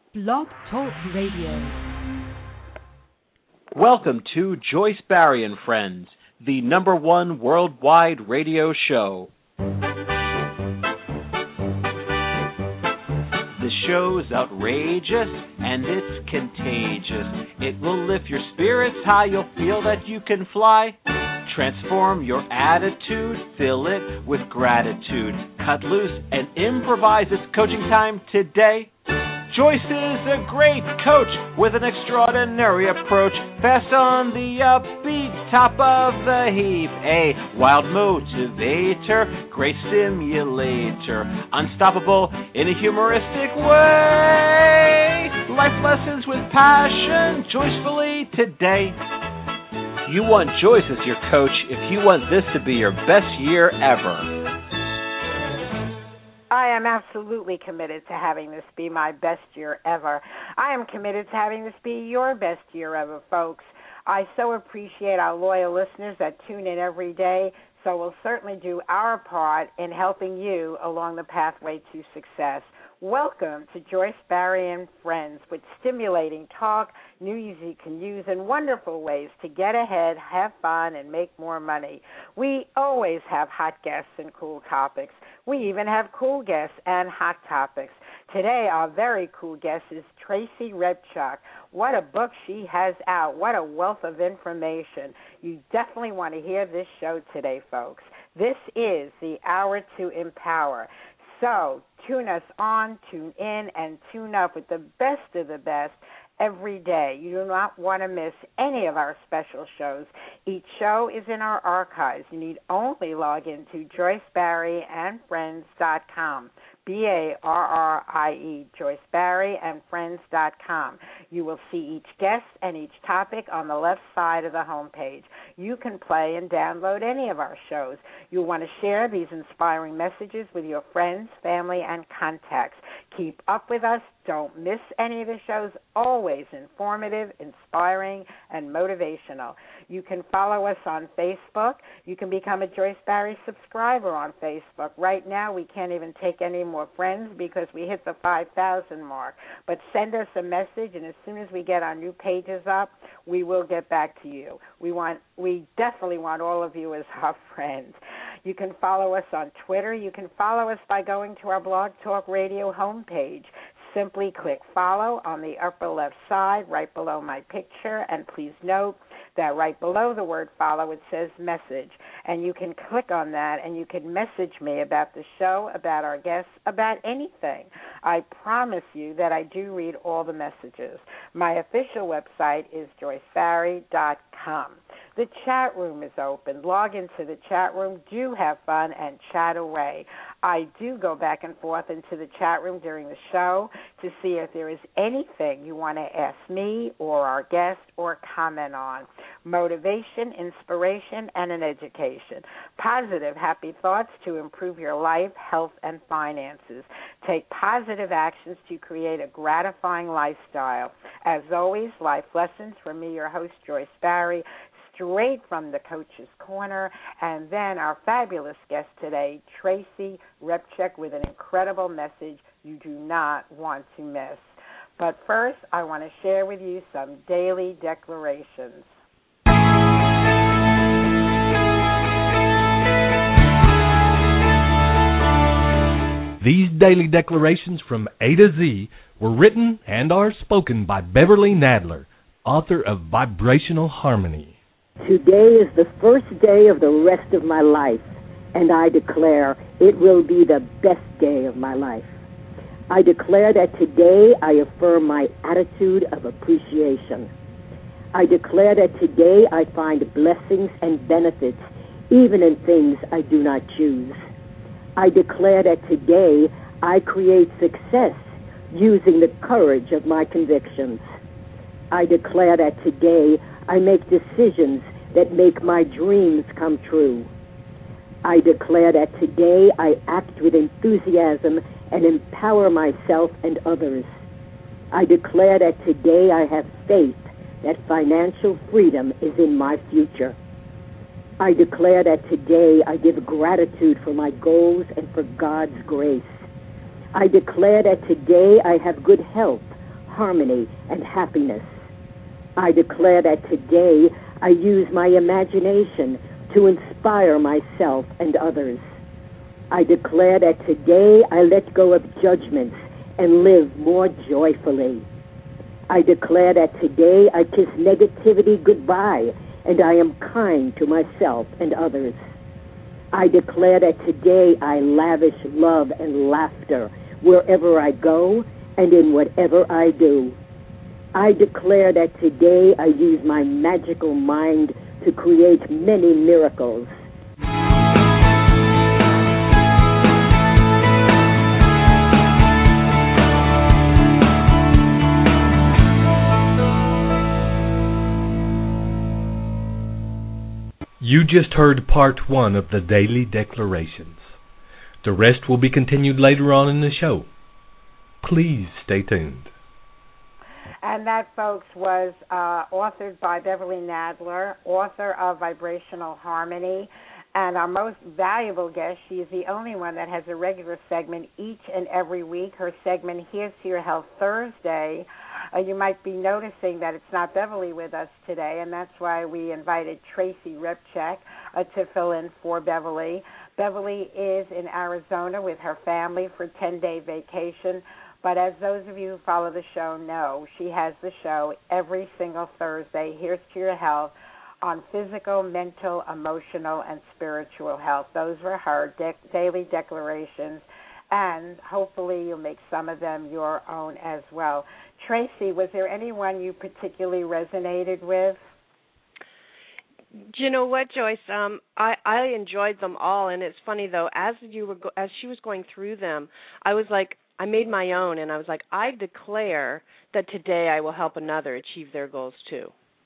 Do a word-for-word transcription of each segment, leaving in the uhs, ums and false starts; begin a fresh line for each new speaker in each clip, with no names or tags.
Blog Talk Radio.
Welcome to Joyce Barry and Friends, the number one worldwide radio show. The show's outrageous and it's contagious. It will lift your spirits high, you'll feel that you can fly. Transform your attitude, fill it with gratitude. Cut loose and improvise. It's coaching time today. Joyce is a great coach with an extraordinary approach. Fast on the upbeat, top of the heap. A wild motivator, great stimulator. Unstoppable in a humoristic way. Life lessons with passion, joyfully today. You want Joyce as your coach if you want this to be your best year ever.
I am absolutely committed to having this be my best year ever. I am committed to having this be your best year ever, folks. I so appreciate our loyal listeners that tune in every day, so we'll certainly do our part in helping you along the pathway to success. Welcome to Joyce Barry and Friends, with stimulating talk, news you can use, and wonderful ways to get ahead, have fun, and make more money. We always have hot guests and cool topics. We even have cool guests and hot topics. Today, our very cool guest is Tracy Rebchuk. What a book she has out. What a wealth of information. You definitely want to hear this show today, folks. This is the Hour to Empower. So tune us on, tune in, and tune up with the best of the best every day. You do not want to miss any of our special shows. Each show is in our archives. You need only log into joyce barry and friends dot com. B A R R I E, joyce barry and friends dot com. You will see each guest and each topic on the left side of the homepage. You can play and download any of our shows. You'll want to share these inspiring messages with your friends, family, and contacts. Keep up with us. Don't miss any of the shows. Always informative, inspiring, and motivational. You can follow us on Facebook. You can become a Joyce Barry subscriber on Facebook. Right now, we can't even take any more friends because we hit the five thousand mark. But send us a message, and as soon as we get our new pages up, we will get back to you. We want, we definitely want all of you as our friends. You can follow us on Twitter. You can follow us by going to our Blog Talk Radio homepage. Simply click follow on the upper left side, right below my picture, and please note that right below the word follow it says message, and you can click on that and you can message me about the show, about our guests, about anything. I promise you that I do read all the messages. My official website is joyce barry dot com. The chat room is open. Log into the chat room. Do have fun and chat away. I do go back and forth into the chat room during the show to see if there is anything you want to ask me or our guest or comment on. Motivation, inspiration, and an education. Positive, happy thoughts to improve your life, health, and finances. Take positive actions to create a gratifying lifestyle. As always, life lessons from me, your host, Joyce Barry, straight from the Coach's Corner, and then our fabulous guest today, Tracy Rebchuk, with an incredible message you do not want to miss. But first, I want to share with you some daily declarations.
These daily declarations from A to Z were written and are spoken by Beverly Nadler, author of Vibrational Harmony.
Today is the first day of the rest of my life, and I declare it will be the best day of my life. I declare that today I affirm my attitude of appreciation. I declare that today I find blessings and benefits even in things I do not choose. I declare that today I create success using the courage of my convictions. I declare that today I make decisions that make my dreams come true. I declare that today I act with enthusiasm and empower myself and others. I declare that today I have faith that financial freedom is in my future. I declare that today I give gratitude for my goals and for God's grace. I declare that today I have good health, harmony, and happiness. I declare that today I use my imagination to inspire myself and others. I declare that today I let go of judgments and live more joyfully. I declare that today I kiss negativity goodbye and I am kind to myself and others. I declare that today I lavish love and laughter wherever I go and in whatever I do. I declare that today I use my magical mind to create many miracles.
You just heard part one of the Daily Declarations. The rest will be continued later on in the show. Please stay tuned.
And that, folks, was uh, authored by Beverly Nadler, author of Vibrational Harmony. And our most valuable guest, she is the only one that has a regular segment each and every week. Her segment, Here's to Your Health Thursday. Uh, you might be noticing that it's not Beverly with us today, and that's why we invited Tracy Repchak uh, to fill in for Beverly. Beverly is in Arizona with her family for a ten-day vacation. But as those of you who follow the show know, she has the show every single Thursday, Here's to Your Health, on physical, mental, emotional, and spiritual health. Those were her de- daily declarations, and hopefully you'll make some of them your own as well. Tracy, was there anyone you particularly resonated with?
You know what, Joyce? Um, I, I enjoyed them all, and it's funny though. As you were, go- as she was going through them, I was like, I made my own, and I was like, I declare that today I will help another achieve their goals too.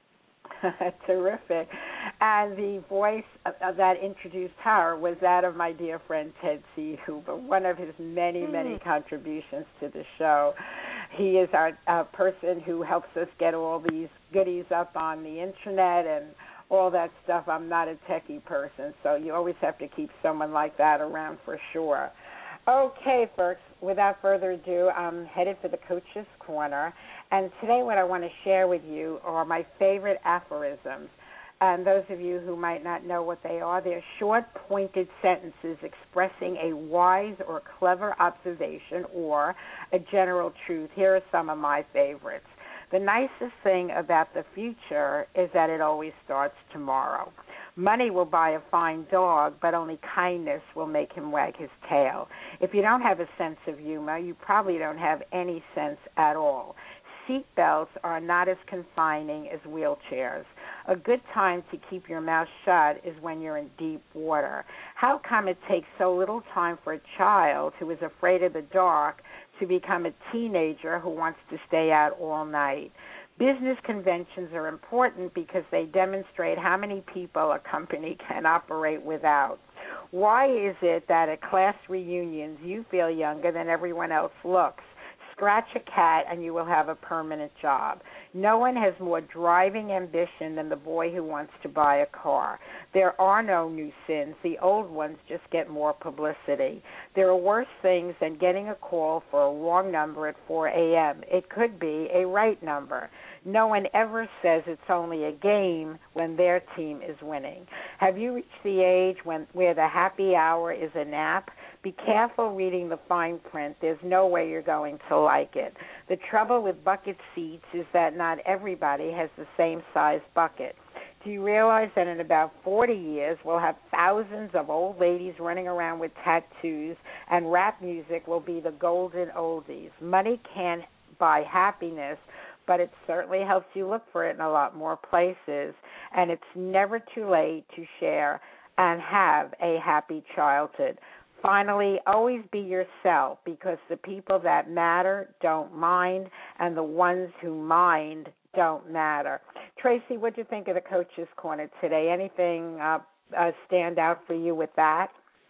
Terrific. And the voice that introduced her was that of my dear friend Ted C. Hoover, one of his many, mm. many contributions to the show. He is our uh, person who helps us get all these goodies up on the internet and all that stuff. I'm not a techie person, so you always have to keep someone like that around for sure. Okay, folks, without further ado, I'm headed for the Coach's Corner, and today what I want to share with you are my favorite aphorisms. And those of you who might not know what they are, they're short, pointed sentences expressing a wise or clever observation or a general truth. Here are some of my favorites. The nicest thing about the future is that it always starts tomorrow. Money will buy a fine dog, but only kindness will make him wag his tail. If you don't have a sense of humor, you probably don't have any sense at all. Seat belts are not as confining as wheelchairs. A good time to keep your mouth shut is when you're in deep water. How come it takes so little time for a child who is afraid of the dark to become a teenager who wants to stay out all night? Business conventions are important because they demonstrate how many people a company can operate without. Why is it that at class reunions you feel younger than everyone else looks? Scratch a cat and you will have a permanent job. No one has more driving ambition than the boy who wants to buy a car. There are no new sins. The old ones just get more publicity. There are worse things than getting a call for a wrong number at four a.m. It could be a right number. No one ever says it's only a game when their team is winning. Have you reached the age when where the happy hour is a nap? Be careful reading the fine print. There's no way you're going to like it. The trouble with bucket seats is that not everybody has the same size bucket. Do you realize that in about forty years we'll have thousands of old ladies running around with tattoos, and rap music will be the golden oldies? Money can't buy happiness, but it certainly helps you look for it in a lot more places. And it's never too late to share and have a happy childhood. Finally, always be yourself, because the people that matter don't mind, and the ones who mind don't matter. Tracy, what do you think of the Coach's Corner today? Anything uh, uh, stand out for you with that?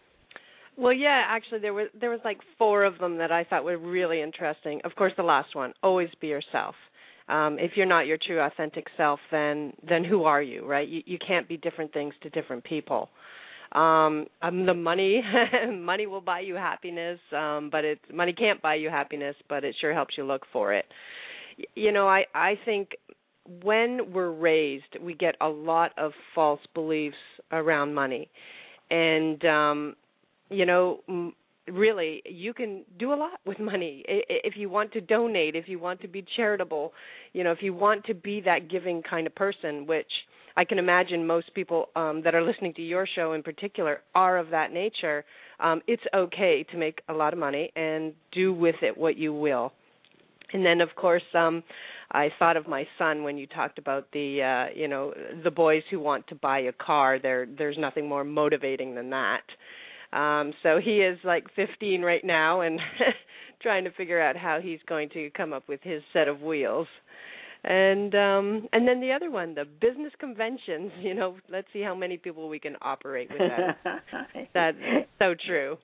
Well, yeah, actually, there was there was like four of them that I thought were really interesting. Of course, the last one, always be yourself. Um, if you're not your true, authentic self, then then who are you, right? You, you can't be different things to different people. Um, um, the money, money will buy you happiness, um, but it money can't buy you happiness, but it sure helps you look for it. You know, I, I think when we're raised, we get a lot of false beliefs around money. And, um, you know, really, you can do a lot with money. If you want to donate, if you want to be charitable, you know, if you want to be that giving kind of person, which I can imagine most people um, that are listening to your show in particular are of that nature, um, it's okay to make a lot of money and do with it what you will. And then, of course, um, I thought of my son when you talked about the, uh, you know, the boys who want to buy a car. There, there's nothing more motivating than that. Um, so he is like fifteen right now and trying to figure out how he's going to come up with his set of wheels. And um, and then the other one, the business conventions, you know, let's see how many people we can operate with that. That's so true.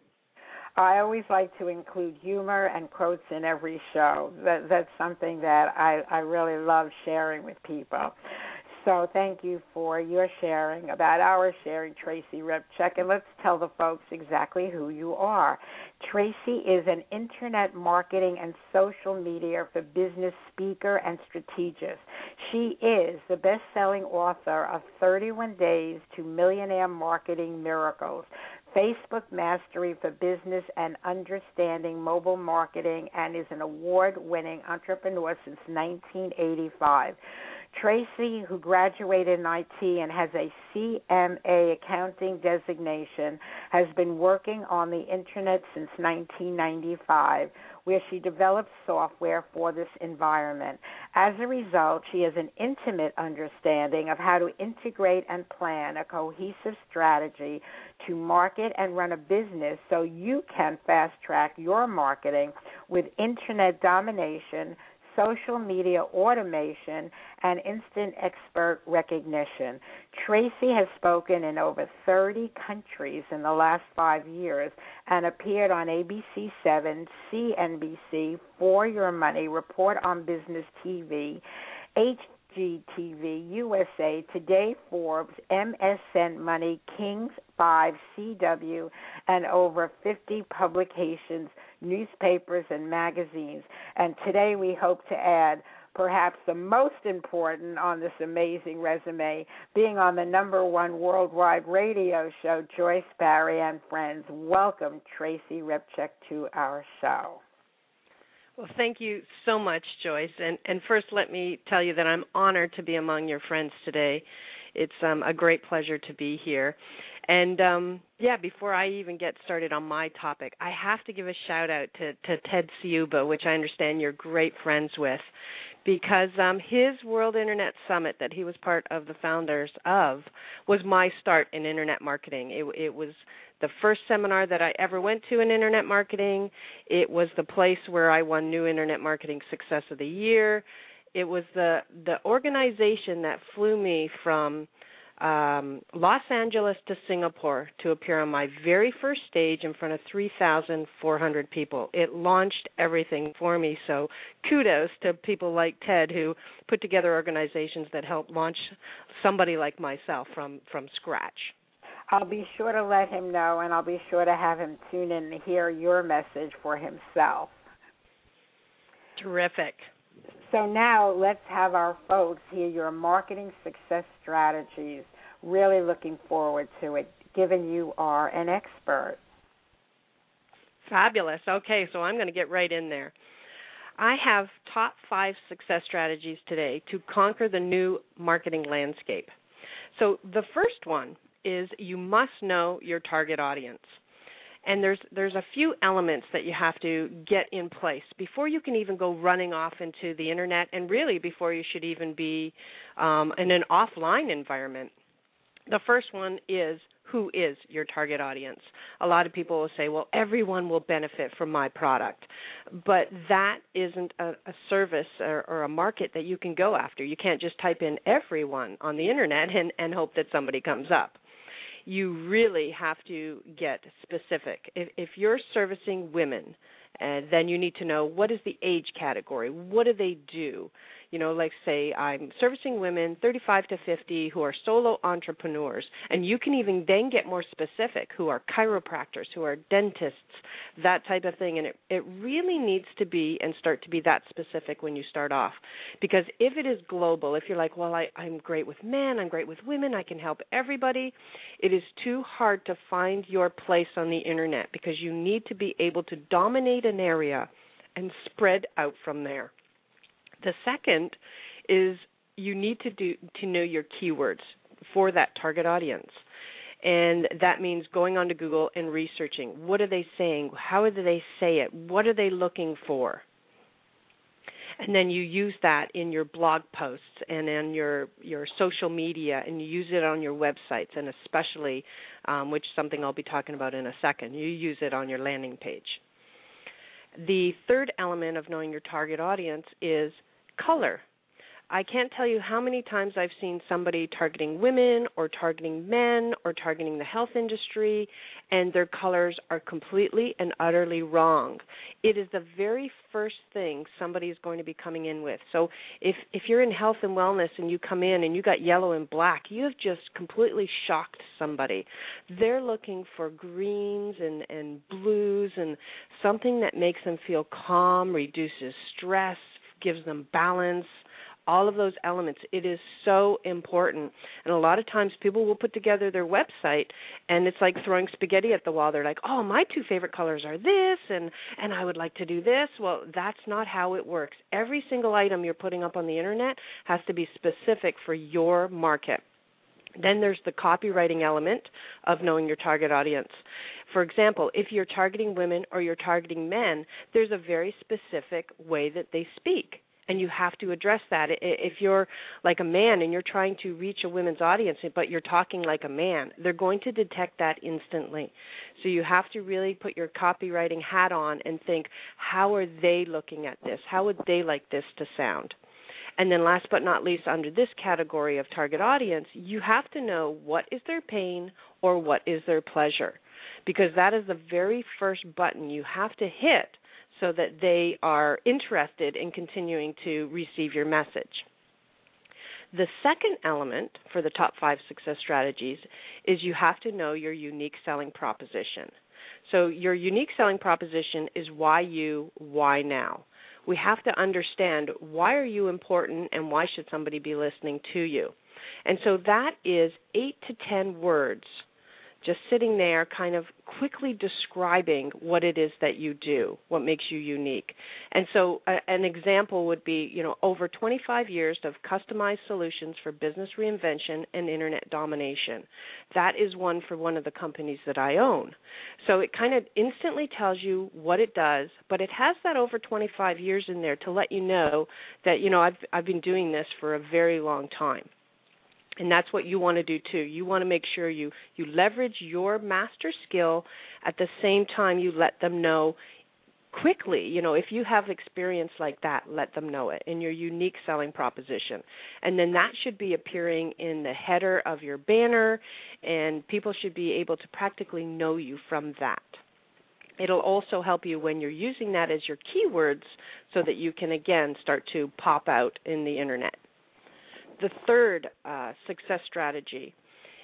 I always like to include humor and quotes in every show. That, that's something that I, I really love sharing with people. So thank you for your sharing, about our sharing, Tracy Repchak. And let's tell the folks exactly who you are. Tracy is an internet marketing and social media for business speaker and strategist. She is the best-selling author of thirty-one Days to Millionaire Marketing Miracles, Facebook Mastery for Business and Understanding Mobile Marketing, and is an award-winning entrepreneur since nineteen eighty-five. Tracy, who graduated in I T and has a C M A accounting designation, has been working on the Internet since nineteen ninety-five, where she developed software for this environment. As a result, she has an intimate understanding of how to integrate and plan a cohesive strategy to market and run a business so you can fast-track your marketing with Internet domination, social media automation, and instant expert recognition. Tracy has spoken in over thirty countries in the last five years and appeared on A B C seven, C N B C, For Your Money, Report on Business T V, H G T V, U S A, Today, Forbes, M S N Money, Kings five, C W, and over fifty publications, newspapers, and magazines. And today we hope to add perhaps the most important on this amazing resume, being on the number one worldwide radio show, Joyce Barrie and Friends. Welcome, Tracy Repchak, to our show.
Well, thank you so much, Joyce. And, and first, let me tell you that I'm honored to be among your friends today. It's um, a great pleasure to be here. And, um, yeah, before I even get started on my topic, I have to give a shout-out to, to Ted Ciuba, which I understand you're great friends with, because um, his World Internet Summit that he was part of the founders of was my start in Internet marketing. It, it was the first seminar that I ever went to in Internet marketing. It was the place where I won New Internet Marketing Success of the Year. It was the, the organization that flew me from um, Los Angeles to Singapore to appear on my very first stage in front of three thousand four hundred people. It launched everything for me, so kudos to people like Ted who put together organizations that help launch somebody like myself from, from scratch.
I'll be sure to let him know, and I'll be sure to have him tune in to hear your message for himself.
Terrific.
So now let's have our folks hear your marketing success strategies. Really looking forward to it, given you are an expert.
Fabulous. Okay, so I'm going to get right in there. I have top five success strategies today to conquer the new marketing landscape. So the first one is you must know your target audience. And there's there's a few elements that you have to get in place before you can even go running off into the Internet, and really before you should even be um, in an offline environment. The first one is, who is your target audience? A lot of people will say, well, everyone will benefit from my product. But that isn't a, a service or, or a market that you can go after. You can't just type in everyone on the Internet and, and hope that somebody comes up. You really have to get specific. If, if you're servicing women, uh, then you need to know what is the age category, what do they do. You know, like say I'm servicing women thirty-five to fifty who are solo entrepreneurs, and you can even then get more specific, who are chiropractors, who are dentists, that type of thing. And it, it really needs to be and start to be that specific when you start off. Because if it is global, if you're like, well, I, I'm great with men, I'm great with women, I can help everybody, it is too hard to find your place on the internet because you need to be able to dominate an area and spread out from there. The second is you need to do to know your keywords for that target audience. And that means going onto Google and researching. What are they saying? How do they say it? What are they looking for? And then you use that in your blog posts and in your, your social media, and you use it on your websites, and especially, um, which is something I'll be talking about in a second, you use it on your landing page. The third element of knowing your target audience is color. I can't tell you how many times I've seen somebody targeting women or targeting men or targeting the health industry, and their colors are completely and utterly wrong. It is the very first thing somebody is going to be coming in with. So if, if you're in health and wellness and you come in and you got yellow and black, you have just completely shocked somebody. They're looking for greens and, and blues and something that makes them feel calm, reduces stress, gives them balance. All of those elements, it is so important. And a lot of times people will put together their website, and it's like throwing spaghetti at the wall. They're like, oh, my two favorite colors are this, and, and I would like to do this. Well, that's not how it works. Every single item you're putting up on the internet has to be specific for your market. Then there's the copywriting element of knowing your target audience. For example, if you're targeting women or you're targeting men, there's a very specific way that they speak. And you have to address that. If you're like a man and you're trying to reach a women's audience, but you're talking like a man, they're going to detect that instantly. So you have to really put your copywriting hat on and think, how are they looking at this? How would they like this to sound? And then last but not least, under this category of target audience, you have to know what is their pain or what is their pleasure, because that is the very first button you have to hit so that they are interested in continuing to receive your message. The second element for the top five success strategies is you have to know your unique selling proposition. So your unique selling proposition is why you, why now. We have to understand why are you important and why should somebody be listening to you. And so that is eight to ten words just sitting there kind of quickly describing what it is that you do, what makes you unique. And so uh, an example would be, you know, over twenty-five years of customized solutions for business reinvention and internet domination. That is one for one of the companies that I own. So it kind of instantly tells you what it does, but it has that over twenty-five years in there to let you know that, you know, I've I've been doing this for a very long time. And that's what you want to do, too. You want to make sure you, you leverage your master skill. At the same time, you let them know quickly. You know, if you have experience like that, let them know it in your unique selling proposition. And then that should be appearing in the header of your banner, and people should be able to practically know you from that. It'll also help you when you're using that as your keywords so that you can, again, start to pop out in the internet. The third uh, success strategy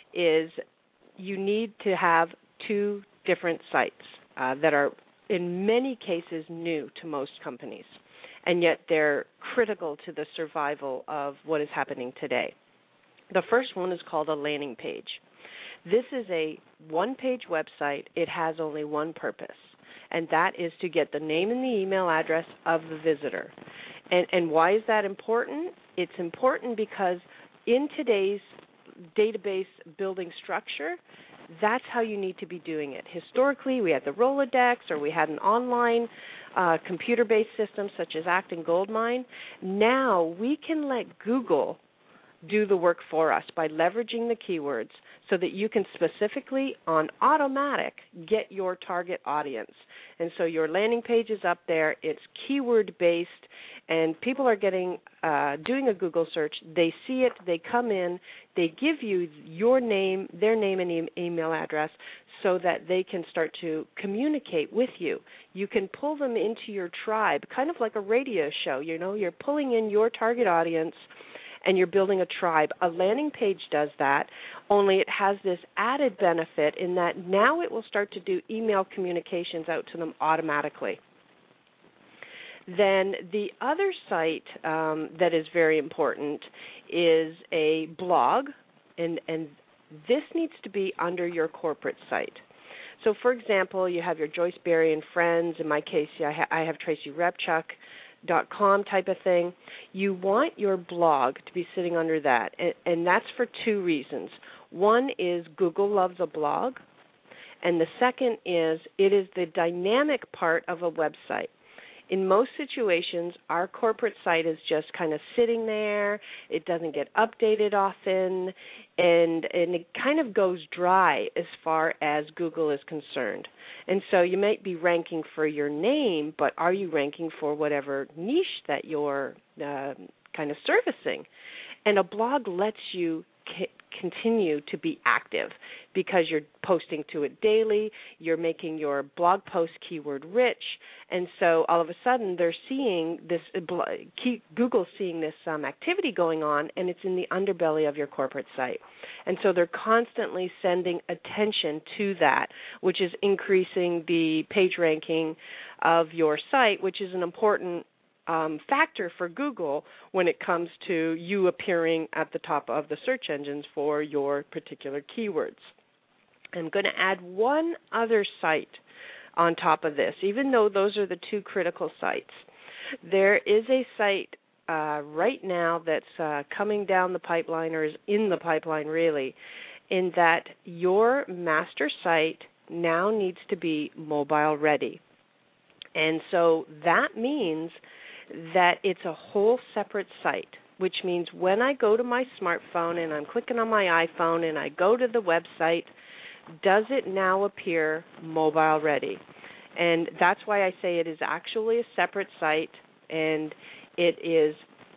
is you need to have two different sites uh, that are in many cases new to most companies, and yet they're critical to the survival of what is happening today. The first one is called a landing page. This is a one-page website. It has only one purpose, and that is to get the name and the email address of the visitor. And, and why is that important? It's important because in today's database building structure, that's how you need to be doing it. Historically, we had the Rolodex, or we had an online uh, computer-based system such as Act and Goldmine. Now we can let Google do the work for us by leveraging the keywords so that you can specifically, on automatic, get your target audience. And so your landing page is up there. It's keyword-based, and people are getting uh, doing a Google search. They see it, they come in, they give you your name, their name and e- email address, so that they can start to communicate with you. You can pull them into your tribe, kind of like a radio show. You know, you're pulling in your target audience, and you're building a tribe. A landing page does that, only it has this added benefit in that now it will start to do email communications out to them automatically. Then the other site um, that is very important is a blog, and, and this needs to be under your corporate site. So, for example, you have your Joyce Berry and Friends. In my case, I, ha- I have Tracy Repchuk dot com type of thing. You want your blog to be sitting under that, and, and that's for two reasons. One is Google loves a blog, and the second is it is the dynamic part of a website. In most situations, our corporate site is just kind of sitting there. It doesn't get updated often, and and it kind of goes dry as far as Google is concerned. And so you might be ranking for your name, but are you ranking for whatever niche that you're uh, kind of servicing? And a blog lets you c- continue to be active because you're posting to it daily, you're making your blog post keyword rich, and so all of a sudden they're seeing this, Google's seeing this um, activity going on, and it's in the underbelly of your corporate site. And so they're constantly sending attention to that, which is increasing the page ranking of your site, which is an important Um, factor for Google when it comes to you appearing at the top of the search engines for your particular keywords. I'm going to add one other site on top of this, even though those are the two critical sites. There is a site uh, right now that's uh, coming down the pipeline, or is in the pipeline really, in that your master site now needs to be mobile ready. And so that means that it's a whole separate site, which means when I go to my smartphone and I'm clicking on my iPhone and I go to the website, does it now appear mobile ready? And that's why I say it is actually a separate site, and it is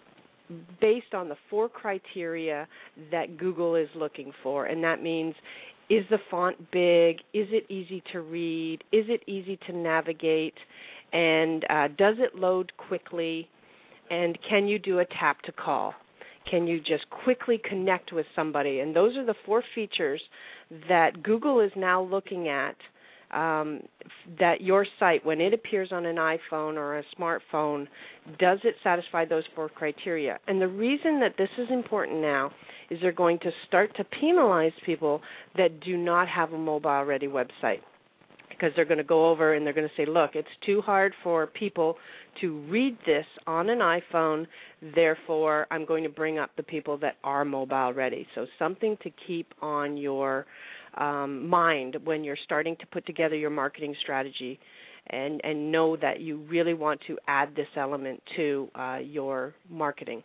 based on the four criteria that Google is looking for, and that means, is the font big? Is it easy to read? Is it easy to navigate? And uh, does it load quickly? And can you do a tap to call? Can you just quickly connect with somebody? And those are the four features that Google is now looking at, um, that your site, when it appears on an iPhone or a smartphone, does it satisfy those four criteria? And the reason that this is important now is they're going to start to penalize people that do not have a mobile-ready website, because they're going to go over and they're going to say, look, it's too hard for people to read this on an iPhone, therefore I'm going to bring up the people that are mobile ready. So something to keep on your um, mind when you're starting to put together your marketing strategy, and, and know that you really want to add this element to uh, your marketing.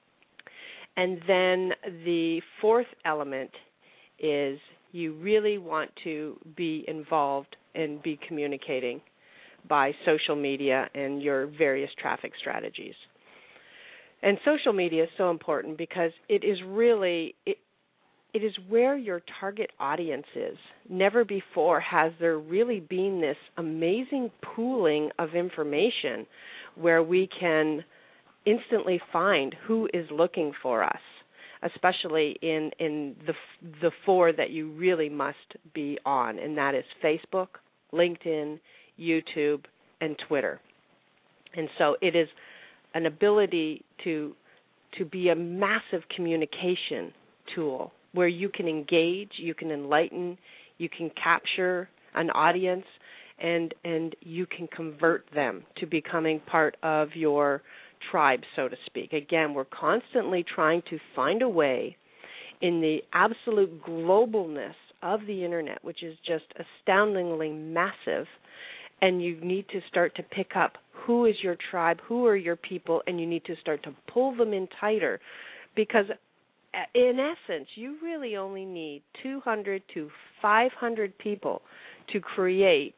And then the fourth element is you really want to be involved and be communicating by social media and your various traffic strategies. And social media is so important because it is really, it, it is where your target audience is. Never before has there really been this amazing pooling of information where we can instantly find who is looking for us, especially in, in the the four that you really must be on, and that is Facebook, LinkedIn, YouTube, and Twitter. And so it is an ability to to be a massive communication tool where you can engage, you can enlighten, you can capture an audience, and and you can convert them to becoming part of your tribe, so to speak. Again, we're constantly trying to find a way in the absolute globalness of the Internet, which is just astoundingly massive, and you need to start to pick up who is your tribe, who are your people, and you need to start to pull them in tighter, because in essence, you really only need two hundred to five hundred people to create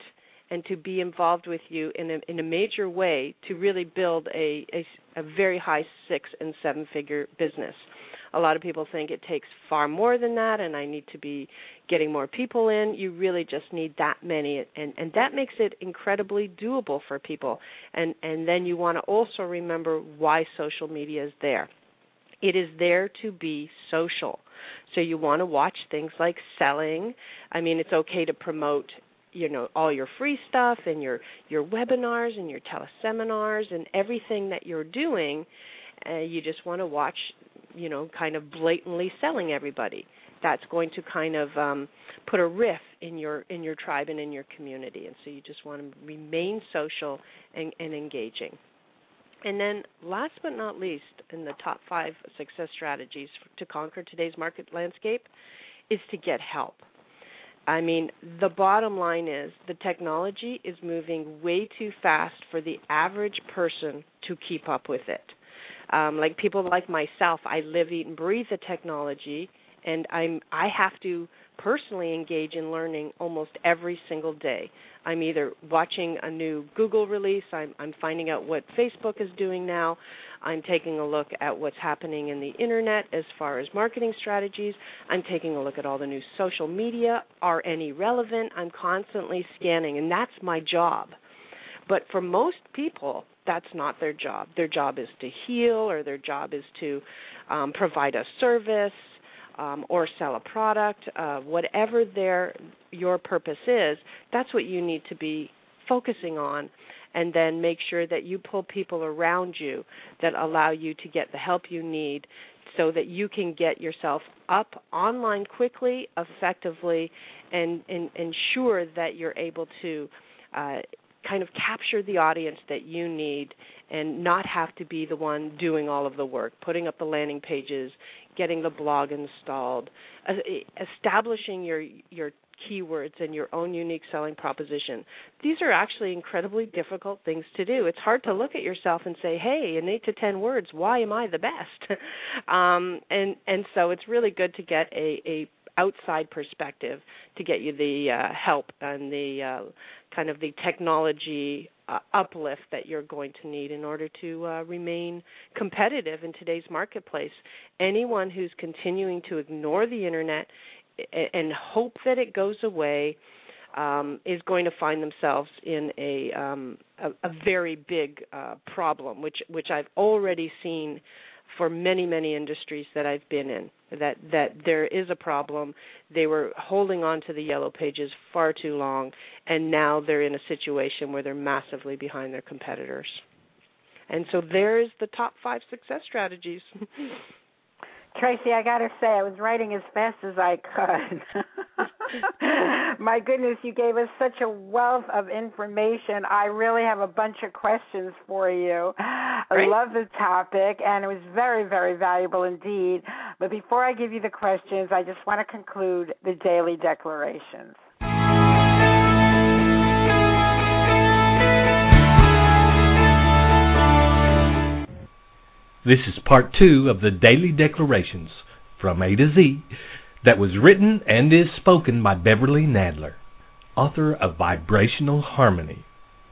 and to be involved with you in a, in a major way to really build a, a, a very high six- and seven-figure business. A lot of people think it takes far more than that, and I need to be getting more people in. You really just need that many, and, and that makes it incredibly doable for people. And, and then you want to also remember why social media is there. It is there to be social. So you want to watch things like selling. I mean, it's okay to promote, you know, all your free stuff and your, your webinars and your teleseminars and everything that you're doing. Uh, you just want to watch, you know, kind of blatantly selling everybody. That's going to kind of um, put a rift in your in your tribe and in your community. And so you just want to remain social and, and engaging. And then last but not least, in the top five success strategies to conquer today's market landscape is to get help. I mean, the bottom line is the technology is moving way too fast for the average person to keep up with it. Um, like people like myself, I live, eat, and breathe the technology, and I'm I have to personally engage in learning almost every single day. I'm either watching a new Google release, I'm, I'm finding out what Facebook is doing now, I'm taking a look at what's happening in the Internet as far as marketing strategies, I'm taking a look at all the new social media, are any relevant, I'm constantly scanning, and that's my job. But for most people, that's not their job. Their job is to heal, or their job is to um, provide a service, Um, or sell a product, uh, whatever their your purpose is, that's what you need to be focusing on, and then make sure that you pull people around you that allow you to get the help you need so that you can get yourself up online quickly, effectively, and, and ensure that you're able to uh, kind of capture the audience that you need and not have to be the one doing all of the work, putting up the landing pages, getting the blog installed, uh, establishing your your keywords and your own unique selling proposition. These are actually incredibly difficult things to do. It's hard to look at yourself and say, hey, in eight to ten words, why am I the best? um, and, and so it's really good to get a, a outside perspective to get you the uh, help and the uh, kind of the technology uh, uplift that you're going to need in order to uh, remain competitive in today's marketplace. Anyone who's continuing to ignore the Internet and hope that it goes away um, is going to find themselves in a um, a, a very big uh, problem, which which I've already seen for many, many industries that I've been in, that, that there is a problem. They were holding on to the yellow pages far too long, and now they're in a situation where they're massively behind their competitors. And so there's the top five success strategies.
Tracy, I got to say, I was writing as fast as I could. My goodness, you gave us such a wealth of information. I really have a bunch of questions for you. I love the topic, and it was very, very valuable indeed. But before I give you the questions, I just want to conclude the daily declarations.
This is part two of the Daily Declarations from A to Z that was written and is spoken by Beverly Nadler, author of Vibrational Harmony.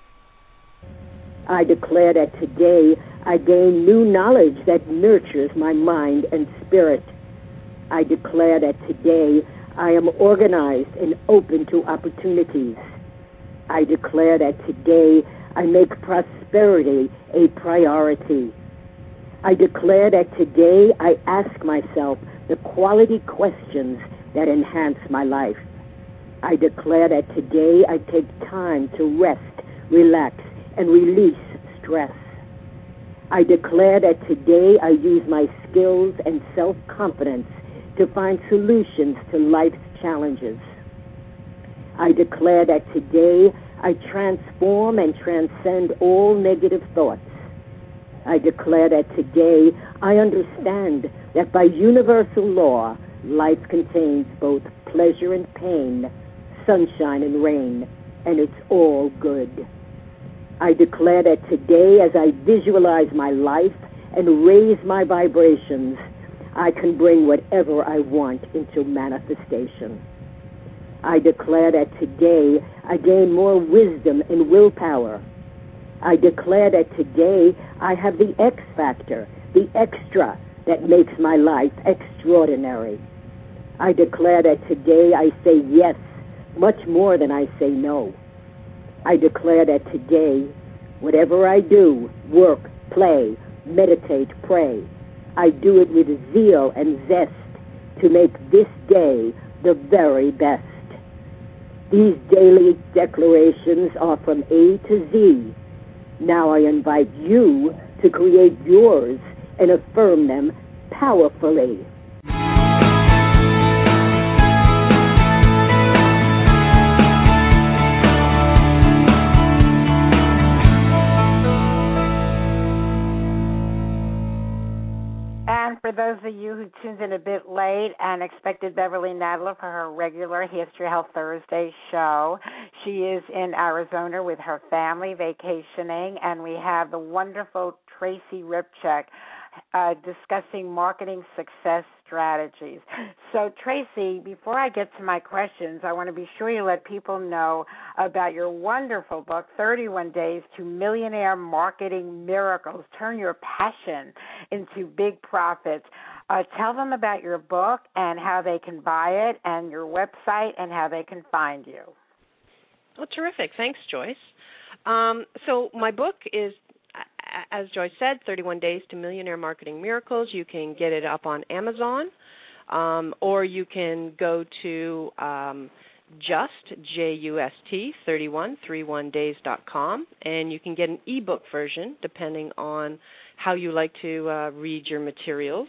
I declare that today I gain new knowledge that nurtures my mind and spirit. I declare that today I am organized and open to opportunities. I declare that today I make prosperity a priority. I declare that today I ask myself the quality questions that enhance my life. I declare that today I take time to rest, relax, and release stress. I declare that today I use my skills and self-confidence to find solutions to life's challenges. I declare that today I transform and transcend all negative thoughts. I declare that today I understand that by universal law, life contains both pleasure and pain, sunshine and rain, and it's all good. I declare that today, as I visualize my life and raise my vibrations, I can bring whatever I want into manifestation. I declare that today I gain more wisdom and willpower. I declare that today I have the X factor, the extra that makes my life extraordinary. I declare that today I say yes much more than I say no. I declare that today, whatever I do, work, play, meditate, pray, I do it with zeal and zest to make this day the very best. These daily declarations are from A to Z. Now I invite you to create yours and affirm them powerfully.
And for those of you who tuned in a bit late and expected Beverly Nadler for her regular History Health Thursday show, she is in Arizona with her family vacationing, and we have the wonderful Tracy Ripchick uh, discussing marketing success strategies. So, Tracy, before I get to my questions, I want to be sure you let people know about your wonderful book, thirty-one days to Millionaire Marketing Miracles. Turn your passion into big profits. Uh, tell them about your book and how they can buy it, and your website and how they can find you.
Oh, terrific. Thanks, Joyce. Um, so my book is, as Joyce said, thirty-one days to Millionaire Marketing Miracles. You can get it up on Amazon, um, or you can go to um, just, J U S T, thirty-one, thirty-one days dot com, and you can get an ebook version depending on how you like to uh, read your materials.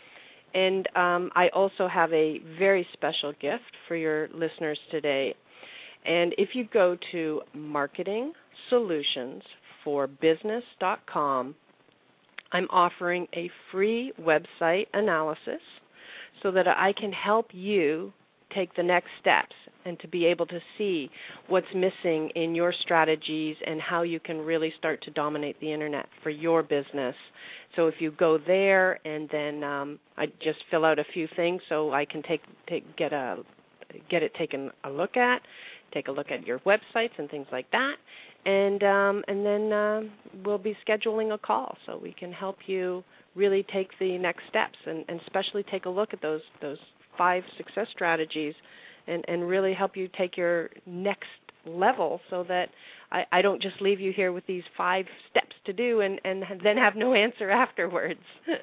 And um, I also have a very special gift for your listeners today. And if you go to marketing solutions for business dot com, I'm offering a free website analysis so that I can help you take the next steps and to be able to see what's missing in your strategies and how you can really start to dominate the internet for your business. So if you go there and then um, I just fill out a few things so I can take, take get a get it taken a look at, take a look at your websites and things like that, and um, and then uh, we'll be scheduling a call so we can help you really take the next steps and, and especially take a look at those those five success strategies and, and really help you take your next level so that I, I don't just leave you here with these five steps to do and, and then have no answer afterwards.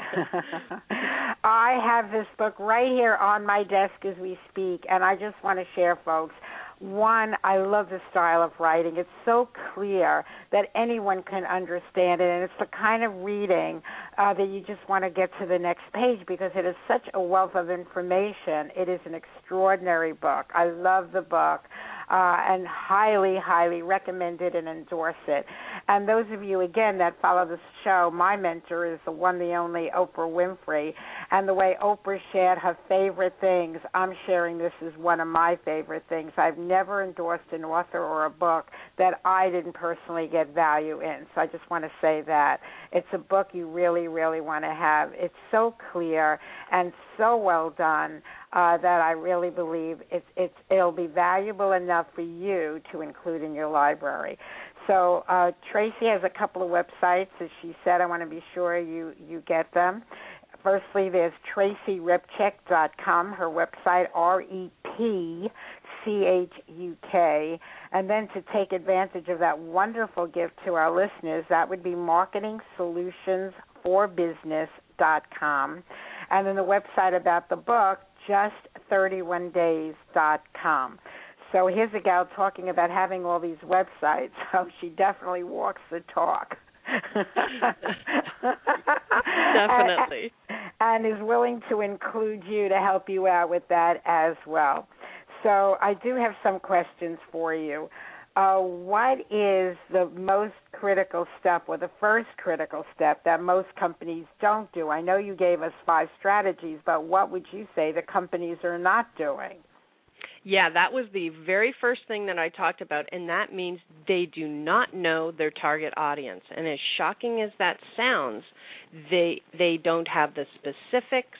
I have this book right here on my desk as we speak, and I just want to share, folks. One, I love the style of writing. It's so clear that anyone can understand it, and it's the kind of reading uh, that you just want to get to the next page because it is such a wealth of information. It is an extraordinary book. I love the book. Uh, and highly, highly recommend it and endorse it. And those of you, again, that follow this show, my mentor is the one, the only Oprah Winfrey. And the way Oprah shared her favorite things, I'm sharing this as one of my favorite things. I've never endorsed an author or a book that I didn't personally get value in. So I just want to say that. It's a book you really, really want to have. It's so clear and so well done uh, that I really believe it's, it's, it'll be valuable enough for you to include in your library. So uh, Tracy has a couple of websites, as she said. I want to be sure you, you get them. Firstly, there's tracy ripchick dot com, her website, R E P C H U K. And then to take advantage of that wonderful gift to our listeners, that would be marketing solutions for business dot com. And then the website about the book, just thirty-one days dot com. So here's a gal talking about having all these websites, so she definitely walks the talk.
Definitely.
And, and is willing to include you to help you out with that as well. So I do have some questions for you. Uh, what is the most critical step or the first critical step that most companies don't do? I know you gave us five strategies, but what would you say the companies are not doing?
Yeah, that was the very first thing that I talked about, and that means they do not know their target audience. And as shocking as that sounds, they they don't have the specifics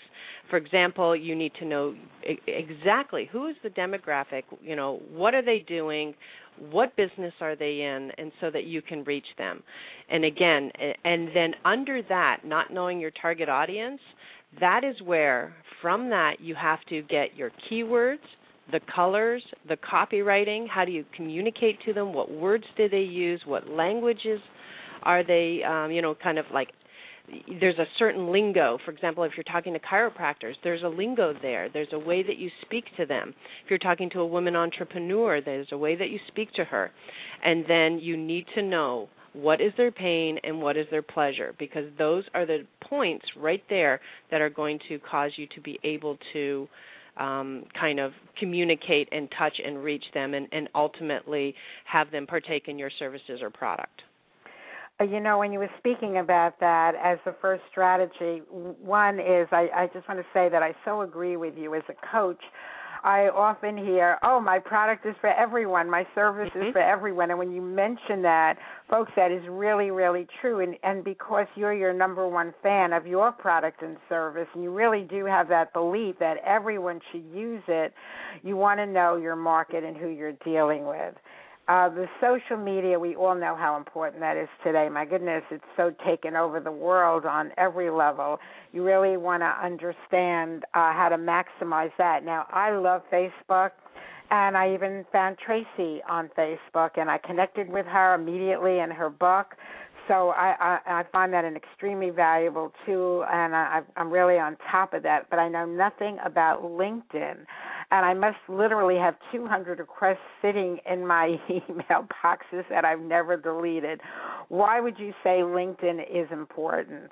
For example, you need to know exactly who is the demographic, you know, what are they doing, what business are they in, and so that you can reach them. And again, and then under that, not knowing your target audience, that is where, from that, you have to get your keywords, the colors, the copywriting, how do you communicate to them, what words do they use, what languages are they, um, you know, kind of like, there's a certain lingo. For example, if you're talking to chiropractors, there's a lingo there. There's a way that you speak to them. If you're talking to a woman entrepreneur, there's a way that you speak to her. And then you need to know what is their pain and what is their pleasure, because those are the points right there that are going to cause you to be able to um, kind of communicate and touch and reach them and, and ultimately have them partake in your services or product.
You know, when you were speaking about that as the first strategy, one is I, I just want to say that I so agree with you as a coach. I often hear, oh, my product is for everyone, my service mm-hmm. is for everyone. And when you mention that, folks, that is really, really true. And, and because you're your number one fan of your product and service, and you really do have that belief that everyone should use it, you want to know your market and who you're dealing with. Uh, the social media, we all know how important that is today. My goodness, it's so taken over the world on every level. You really want to understand uh, how to maximize that. Now, I love Facebook, and I even found Tracy on Facebook, and I connected with her immediately in her book. So I, I, I find that an extremely valuable tool, and I, I'm really on top of that. But I know nothing about LinkedIn, and I must literally have two hundred requests sitting in my email boxes that I've never deleted. Why would you say LinkedIn is important?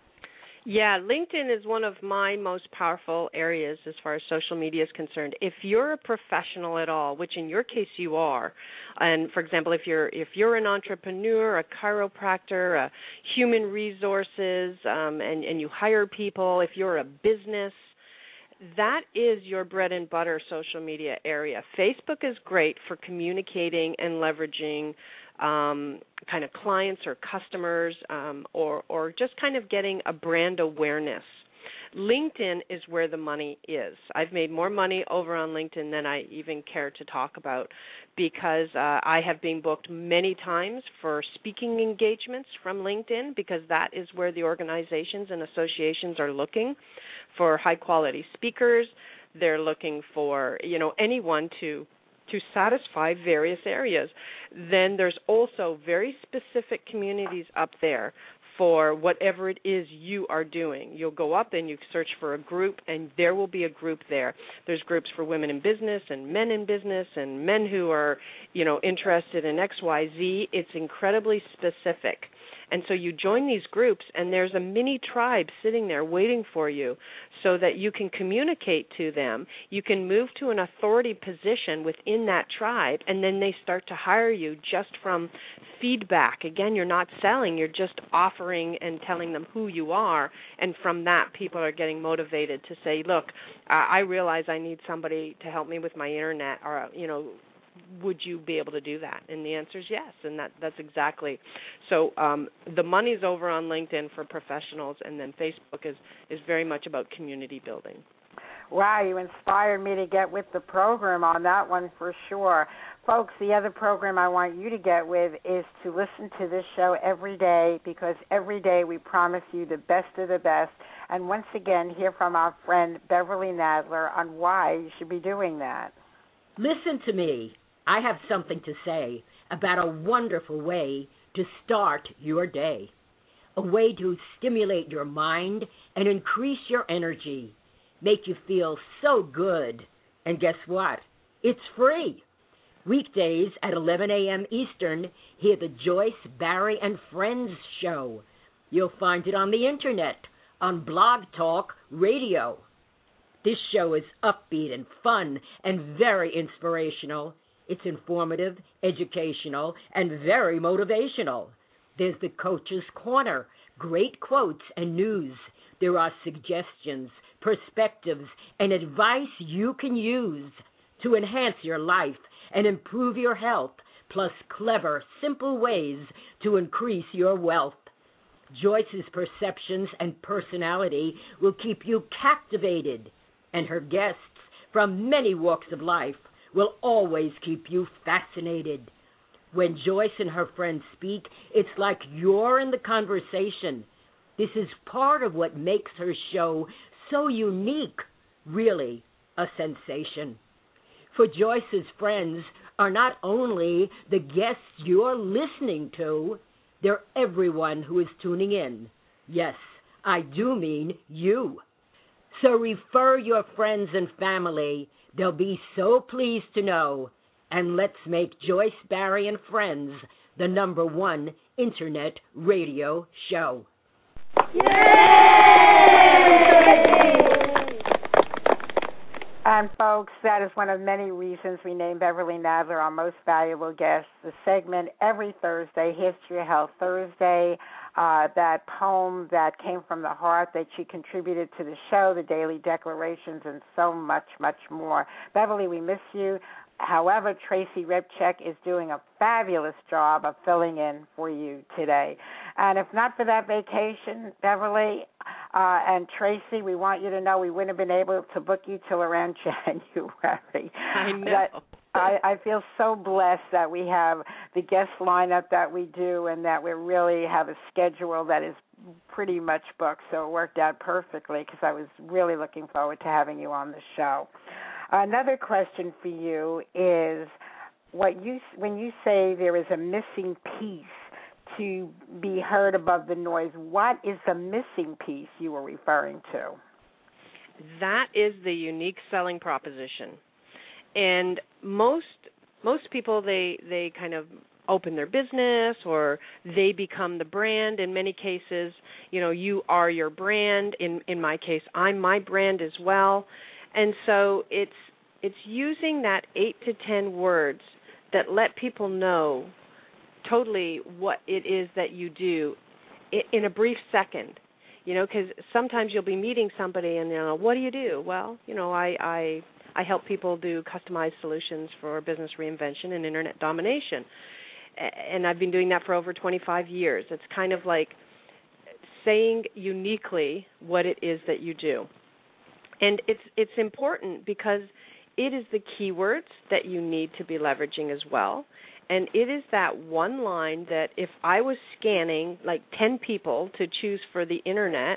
Yeah, LinkedIn is one of my most powerful areas as far as social media is concerned. If you're a professional at all, which in your case you are, and for example, if you're if you're an entrepreneur, a chiropractor, a human resources, um, and, and you hire people, if you're a business, that is your bread and butter social media area. Facebook is great for communicating and leveraging Um, kind of clients or customers um, or, or just kind of getting a brand awareness. LinkedIn is where the money is. I've made more money over on LinkedIn than I even care to talk about because uh, I have been booked many times for speaking engagements from LinkedIn because that is where the organizations and associations are looking for high-quality speakers. They're looking for, you know, anyone to to satisfy various areas. Then there's also very specific communities up there for whatever it is you are doing. You'll go up and you search for a group, and there will be a group there. There's groups for women in business and men in business and men who are, you know, interested in X, Y, Z. It's incredibly specific. And so you join these groups, and there's a mini tribe sitting there waiting for you so that you can communicate to them. You can move to an authority position within that tribe, and then they start to hire you just from feedback. Again, you're not selling. You're just offering and telling them who you are, and from that, people are getting motivated to say, look, I realize I need somebody to help me with my internet, or, you know, would you be able to do that? And the answer is yes, and that, that's exactly. So um, the money's over on LinkedIn for professionals, and then Facebook is, is very much about community building.
Wow, you inspired me to get with the program on that one for sure. Folks, the other program I want you to get with is to listen to this show every day, because every day we promise you the best of the best. And once again, hear from our friend Beverly Nadler on why you should be doing that.
Listen to me. I have something to say about a wonderful way to start your day, a way to stimulate your mind and increase your energy, make you feel so good. And guess what? It's free. Weekdays at eleven a.m. Eastern, hear the Joyce, Barry, and Friends show. You'll find it on the Internet, on Blog Talk Radio. This show is upbeat and fun and very inspirational. It's informative, educational, and very motivational. There's the Coach's Corner, great quotes and news. There are suggestions, perspectives, and advice you can use to enhance your life and improve your health, plus clever, simple ways to increase your wealth. Joyce's perceptions and personality will keep you captivated, and her guests from many walks of life will always keep you fascinated. When Joyce and her friends speak, it's like you're in the conversation. This is part of what makes her show so unique, really a sensation. For Joyce's friends are not only the guests you're listening to, they're everyone who is tuning in. Yes, I do mean you. So refer your friends and family. They'll be so pleased to know. And let's make Joyce Barrie and Friends the number one internet radio show. Yay!
And folks, that is one of many reasons we named Beverly Nadler our most valuable guest. The segment every Thursday, History of Health Thursday, uh, that poem that came from the heart that she contributed to the show, the Daily Declarations, and so much, much more. Beverly, we miss you. However, Tracy Ripcheck is doing a fabulous job of filling in for you today. And if not for that vacation, Beverly uh, and Tracy, we want you to know we wouldn't have been able to book you till around January.
I know.
That, I, I feel so blessed that we have the guest lineup that we do and that we really have a schedule that is pretty much booked. So it worked out perfectly because I was really looking forward to having you on the show. Another question for you is, what you when you say there is a missing piece to be heard above the noise, what is the missing piece you were referring to?
That is the unique selling proposition. And most most people, they, they kind of open their business or they become the brand. In many cases, you know, you are your brand. In in my case, I'm my brand as well. And so it's it's using that eight to ten words that let people know totally what it is that you do in a brief second. You know, because sometimes you'll be meeting somebody and, you know, what do you do? Well, you know, I, I I help people do customized solutions for business reinvention and internet domination. And I've been doing that for over twenty-five years. It's kind of like saying uniquely what it is that you do. And it's it's important because it is the keywords that you need to be leveraging as well. And it is that one line that if I was scanning like ten people to choose for the internet,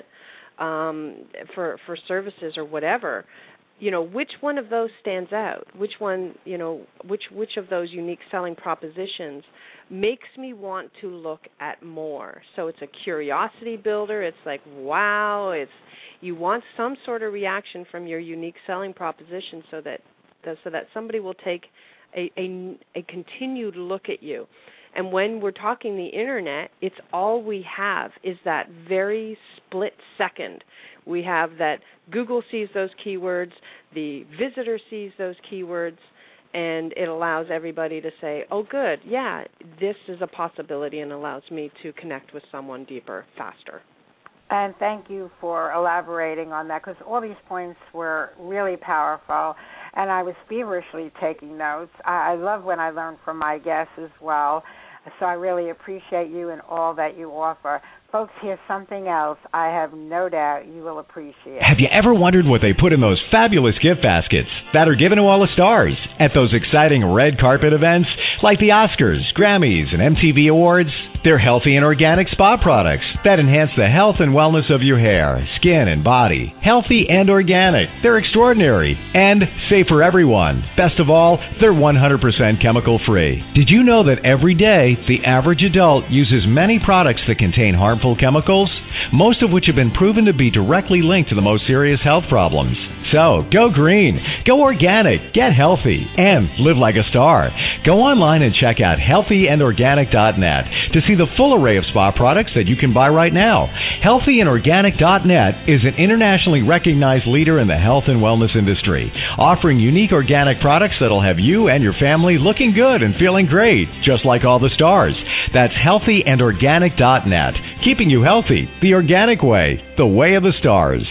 um, for for services or whatever, you know, which one of those stands out? Which one, you know, which which of those unique selling propositions makes me want to look at more? So it's a curiosity builder. It's like, wow, it's you want some sort of reaction from your unique selling proposition so that so that somebody will take a, a, a continued look at you. And when we're talking the internet, it's all we have is that very split second. We have that Google sees those keywords, the visitor sees those keywords, and it allows everybody to say, oh, good, yeah, this is a possibility and allows me to connect with someone deeper, faster.
And thank you for elaborating on that, because all these points were really powerful, and I was feverishly taking notes. I, I love when I learn from my guests as well, so I really appreciate you and all that you offer. Folks, here's something else I have no doubt you will appreciate.
Have you ever wondered what they put in those fabulous gift baskets that are given to all the stars at those exciting red carpet events like the Oscars, Grammys, and M T V Awards? They're healthy and organic spa products that enhance the health and wellness of your hair, skin, and body. Healthy and organic. They're extraordinary and safe for everyone. Best of all, they're one hundred percent chemical-free. Did you know that every day the average adult uses many products that contain harmful chemicals, most of which have been proven to be directly linked to the most serious health problems? So, go green, go organic, get healthy, and live like a star. Go online and check out healthy and organic dot net to see the full array of spa products that you can buy right now. healthy and organic dot net is an internationally recognized leader in the health and wellness industry, offering unique organic products that'll have you and your family looking good and feeling great, just like all the stars. That's healthy and organic dot net, keeping you healthy the organic way, the way of the stars.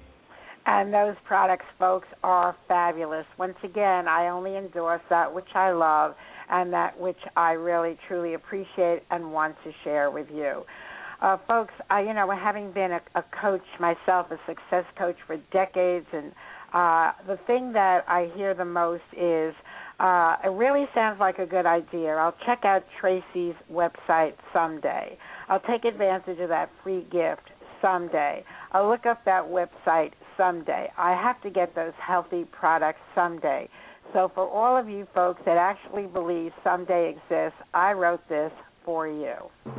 And those products, folks, are fabulous. Once again, I only endorse that which I love and that which I really, truly appreciate and want to share with you. Uh, folks, I, you know, having been a, a coach myself, a success coach for decades, and uh, the thing that I hear the most is, uh, it really sounds like a good idea. I'll check out Tracy's website someday. I'll take advantage of that free gift someday. I'll look up that website someday. I have to get those healthy products someday. So for all of you folks that actually believe someday exists, I wrote this for you.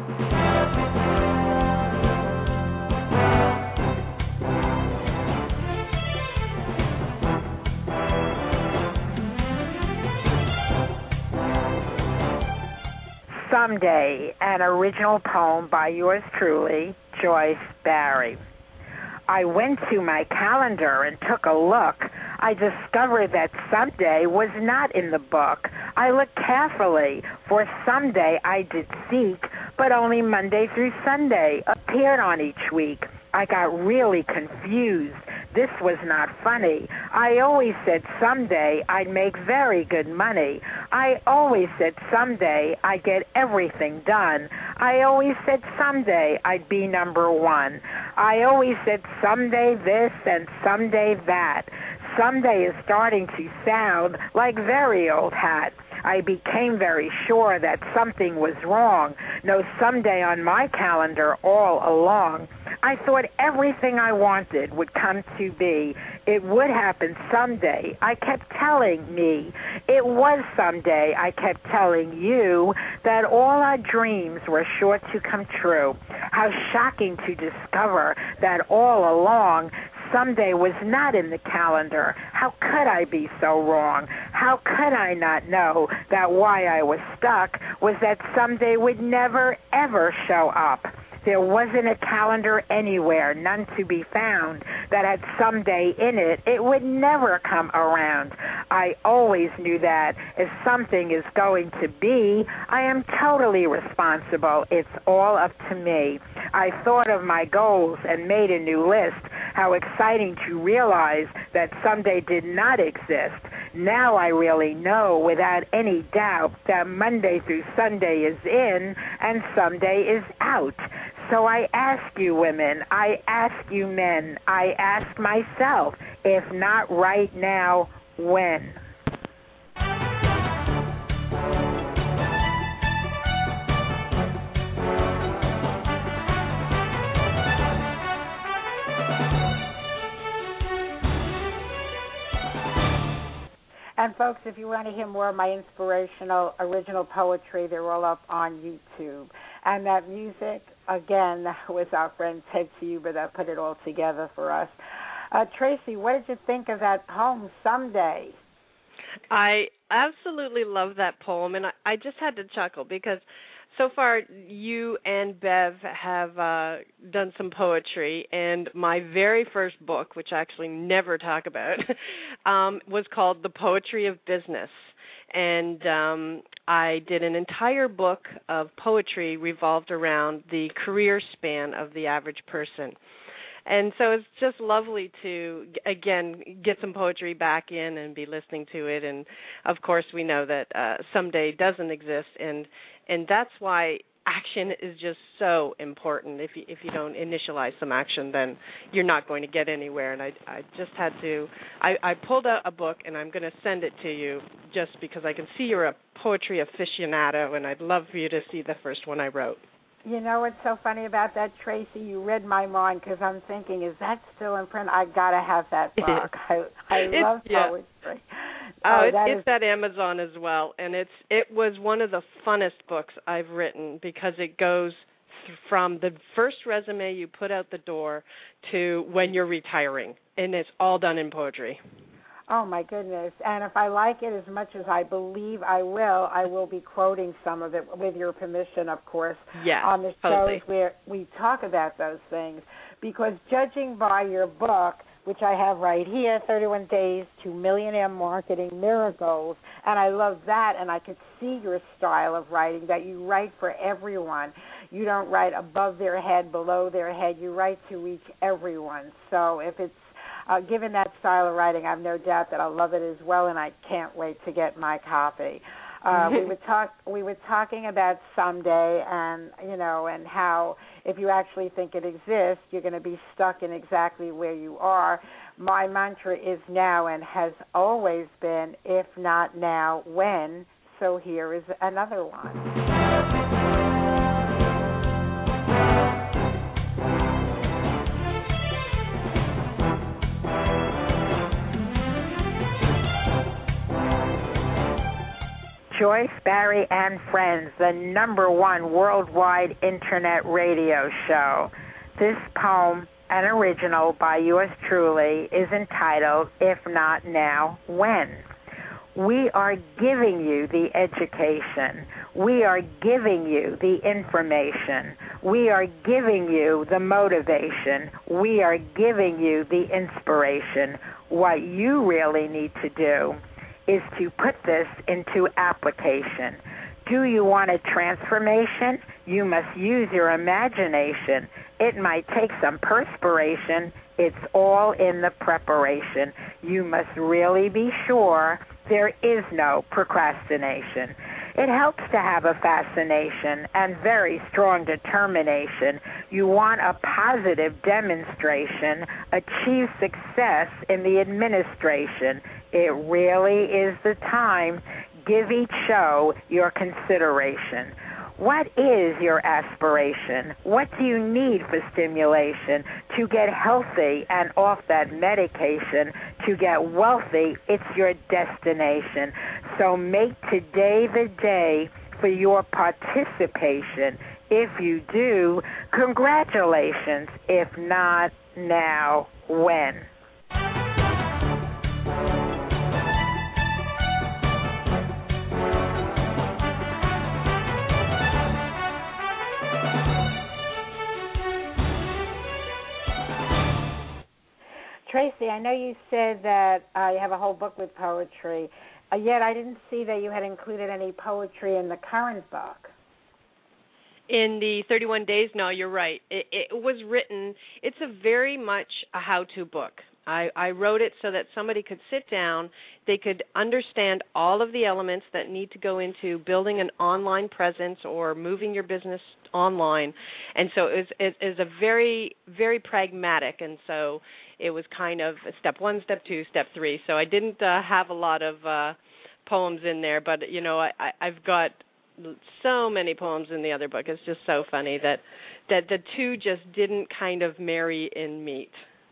Someday, an original poem by yours truly, Joyce Barry. I went to my calendar and took a look. I discovered that someday was not in the book. I looked carefully, for someday I did seek, but only Monday through Sunday appeared on each week. I got really confused. This was not funny. I always said someday I'd make very good money. I always said someday I'd get everything done. I always said someday I'd be number one. I always said someday this and someday that. Someday is starting to sound like very old hat. I became very sure that something was wrong. No someday on my calendar all along. I thought everything I wanted would come to be. It would happen someday. I kept telling me. It was someday. I kept telling you that all our dreams were sure to come true. How shocking to discover that all along someday was not in the calendar. How could I be so wrong? How could I not know that why I was stuck was that someday would never, ever show up? There wasn't a calendar anywhere, none to be found, that had someday in it. It would never come around. I always knew that if something is going to be, I am totally responsible. It's all up to me. I thought of my goals and made a new list. How exciting to realize that someday did not exist. Now I really know without any doubt that Monday through Sunday is in and someday is out. So I ask you women, I ask you men, I ask myself, if not right now, when? And folks, if you want to hear more of my inspirational original poetry, they're all up on YouTube. And that music, again, was our friend Ted Huber that put it all together for us. Uh, Tracy, what did you think of that poem, Someday?
I absolutely love that poem, and I, I just had to chuckle because so far you and Bev have uh, done some poetry, and my very first book, which I actually never talk about, um, was called The Poetry of Business. And um, I did an entire book of poetry revolved around the career span of the average person. And so it's just lovely to, again, get some poetry back in and be listening to it. And, of course, we know that uh, someday doesn't exist, and and that's why action is just so important. If you, if you don't initialize some action, then you're not going to get anywhere. And I, I just had to, I, I pulled out a book, and I'm going to send it to you just because I can see you're a poetry aficionado, and I'd love for you to see the first one I wrote.
You know what's so funny about that, Tracy? You read my mind because I'm thinking, is that still in print? I got to have that book. I, I love
yeah.
poetry.
Oh,
oh
it,
that
it's
is...
at Amazon as well, and it's it was one of the funnest books I've written because it goes th- from the first resume you put out the door to when you're retiring, and it's all done in poetry.
Oh, my goodness. And if I like it as much as I believe I will, I will be quoting some of it, with your permission, of course,
yeah,
on the
totally.
shows where we talk about those things. Because judging by your book, which I have right here, thirty-one Days to Millionaire Marketing Miracles, and I love that, and I could see your style of writing, that you write for everyone. You don't write above their head, below their head. You write to reach everyone. So if it's Uh, given that style of writing, I have no doubt that I'll love it as well, and I can't wait to get my copy. Uh, we would talk. We were talking about someday, and you know, and how if you actually think it exists, you're going to be stuck in exactly where you are. My mantra is now and has always been, if not now, when? So here is another one. Joyce, Barry, and Friends, the number one worldwide internet radio show. This poem, an original by yours truly, is entitled, If Not Now, When? We are giving you the education. We are giving you the information. We are giving you the motivation. We are giving you the inspiration. What you really need to do is to put this into application. Do you want a transformation? You must use your imagination. It might take some perspiration. It's all in the preparation. You must really be sure there is no procrastination. It helps to have a fascination and very strong determination. You want a positive demonstration, achieve success in the administration. It really is the time. Give each show your consideration. What is your aspiration? What do you need for stimulation to get healthy and off that medication? To get wealthy, it's your destination. So make today the day for your participation. If you do, congratulations. If not, now, when? Tracy, I know you said that uh, you have a whole book with poetry, uh, yet I didn't see that you had included any poetry in the current book.
In the thirty-one days, no, you're right. It, it was written, it's a very much a how-to book. I, I wrote it so that somebody could sit down, they could understand all of the elements that need to go into building an online presence or moving your business online. And so it was, it is a very, very pragmatic, and so it was kind of step one, step two, step three. So I didn't uh, have a lot of uh, poems in there, but, you know, I, I, I've got so many poems in the other book. It's just so funny that, that the two just didn't kind of marry in meet.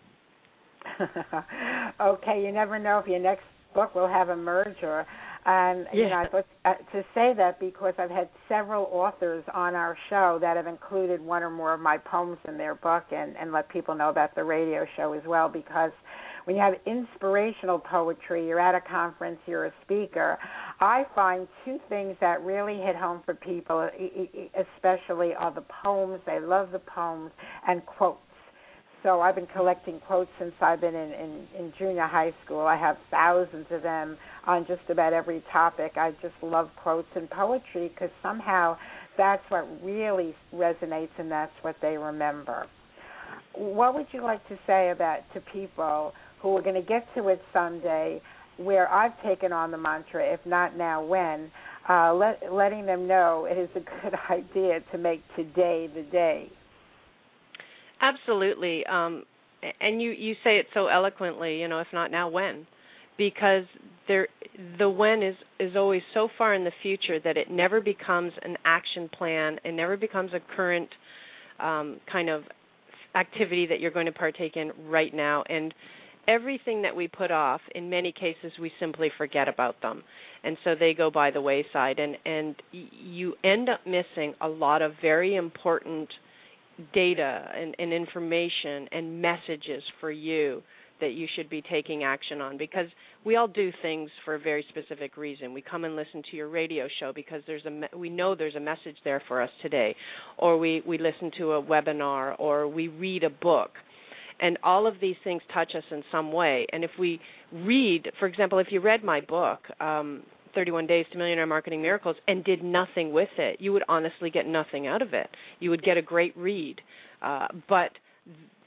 Okay, you never know if your next book will have a merger. And, yeah. you know, I thought, uh, to say that because I've had several authors on our show that have included one or more of my poems in their book and, and let people know about the radio show as well, because when you have inspirational poetry, you're at a conference, you're a speaker, I find two things that really hit home for people, especially are the poems. They love the poems, and quotes. So I've been collecting quotes since I've been in, in, in junior high school. I have thousands of them on just about every topic. I just love quotes and poetry because somehow that's what really resonates and that's what they remember. What would you like to say about to people who are going to get to it someday, where I've taken on the mantra, if not now, when, uh, let, letting them know it is a good idea to make today the day?
Absolutely. Um, and you, you say it so eloquently, you know, if not now, when? Because there, the when is, is always so far in the future that it never becomes an action plan. It never becomes a current um, kind of activity that you're going to partake in right now. And everything that we put off, in many cases, we simply forget about them. And so they go by the wayside. And, and you end up missing a lot of very important data and, and information and messages for you that you should be taking action on, because we all do things for a very specific reason. We come and listen to your radio show because there's a me- we know there's a message there for us today, or we, we listen to a webinar, or we read a book. And all of these things touch us in some way. And if we read, for example, if you read my book, um, thirty-one Days to Millionaire Marketing Miracles, and did nothing with it, you would honestly get nothing out of it. You would get a great read. Uh, but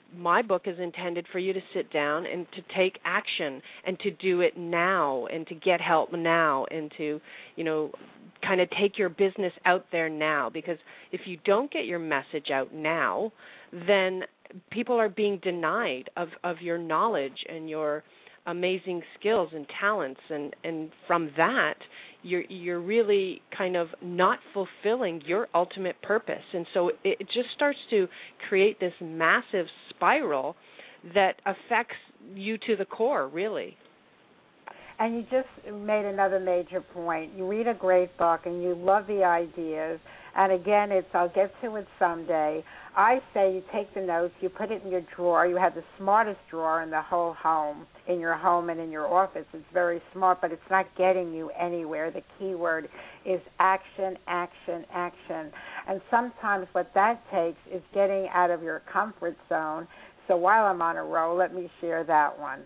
my book is intended for you to sit down and to take action and to do it now and to get help now and to, you know, kind of take your business out there now, because if you don't get your message out now, then people are being denied of, of your knowledge and your amazing skills and talents, and, and from that, you're you're really kind of not fulfilling your ultimate purpose. And so it, it just starts to create this massive spiral that affects you to the core, really.
And you just made another major point. You read a great book and you love the ideas. And again, it's I'll get to it someday. I say you take the notes, you put it in your drawer. You have the smartest drawer in the whole home, in your home and in your office. It's very smart, but it's not getting you anywhere. The key word is action, action, action. And sometimes what that takes is getting out of your comfort zone. So while I'm on a roll, let me share that one.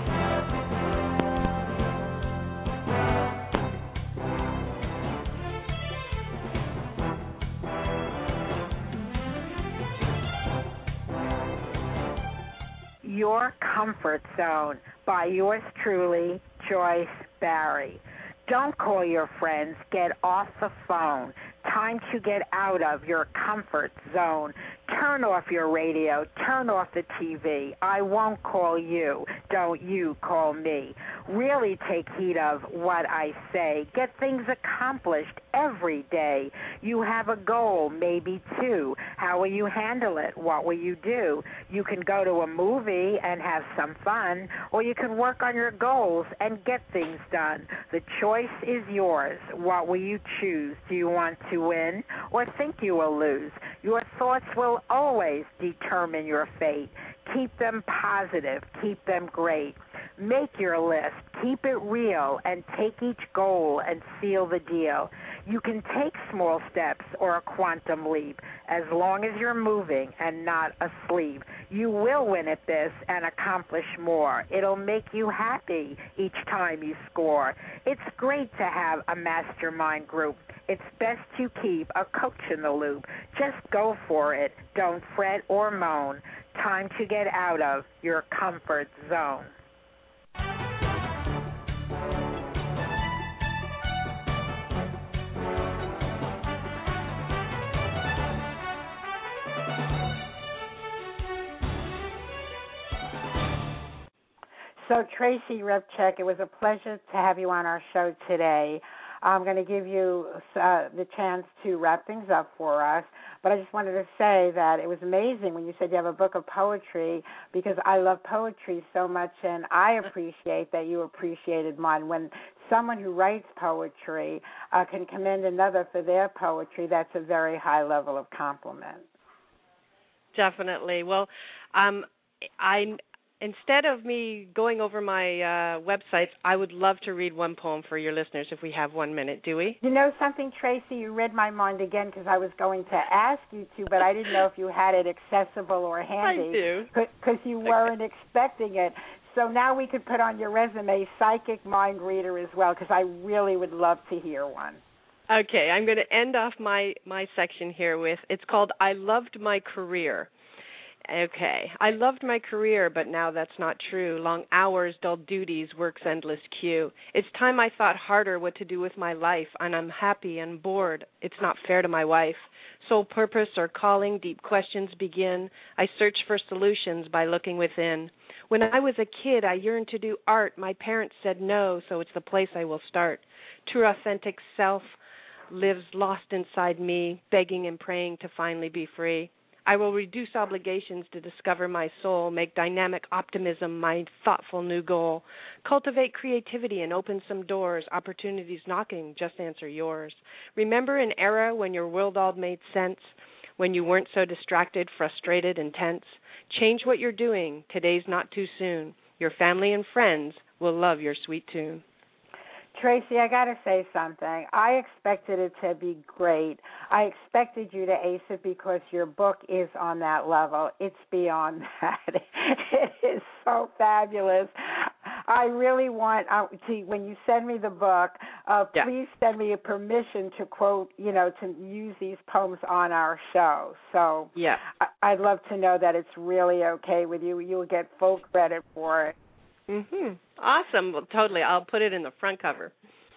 Your Comfort Zone by yours truly, Joyce Barry. Don't call your friends. Get off the phone. Time to get out of your comfort zone. Turn off your radio. Turn off the T V. I won't call you. Don't you call me. Really take heed of what I say. Get things accomplished every day. You have a goal, maybe two. How will you handle it? What will you do? You can go to a movie and have some fun, or you can work on your goals and get things done. The choice is yours. What will you choose? Do you want to win or think you will lose? Your thoughts will always determine your fate. Keep them positive. Keep them great. Make your list. Keep it real and take each goal and seal the deal. You can take small steps or a quantum leap as long as you're moving and not asleep. You will win at this and accomplish more. It'll make you happy each time you score. It's great to have a mastermind group. It's best to keep a coach in the loop. Just go for it. Don't fret or moan. Time to get out of your comfort zone. So, Tracy Repchik, it was a pleasure to have you on our show today. I'm going to give you uh, the chance to wrap things up for us, but I just wanted to say that it was amazing when you said you have a book of poetry, because I love poetry so much, and I appreciate that you appreciated mine. When someone who writes poetry uh, can commend another for their poetry, that's a very high level of compliment.
Definitely. Well, um, I'm... Instead of me going over my uh, websites, I would love to read one poem for your listeners if we have one minute. Do we?
You know something, Tracy? You read my mind again, because I was going to ask you to, but I didn't know if you had it accessible or handy.
I do.
Because you weren't okay. expecting it. So now we could put on your resume Psychic Mind Reader as well, because I really would love to hear one.
Okay, I'm going to end off my, my section here with, it's called I Loved My Career. Okay. I loved my career, but now that's not true. Long hours, dull duties, work's endless queue. It's time I thought harder what to do with my life, and I'm happy and bored. It's not fair to my wife. Sole purpose or calling, deep questions begin. I search for solutions by looking within. When I was a kid, I yearned to do art. My parents said no, so it's the place I will start. True authentic self lives lost inside me, begging and praying to finally be free. I will reduce obligations to discover my soul, make dynamic optimism my thoughtful new goal, cultivate creativity and open some doors, opportunities knocking, just answer yours. Remember an era when your world all made sense, when you weren't so distracted, frustrated, and tense? Change what you're doing. Today's not too soon. Your family and friends will love your sweet tune.
Tracy, I got to say something. I expected it to be great. I expected you to ace it because your book is on that level. It's beyond that. It is so fabulous. I really want uh, to, when you send me the book, uh,
yeah.
please send me a permission to quote, you know, to use these poems on our show. So
yeah.
I, I'd love to know that it's really okay with you. You'll get full credit for it.
Mhm. Awesome. Well, totally. I'll put it in the front cover.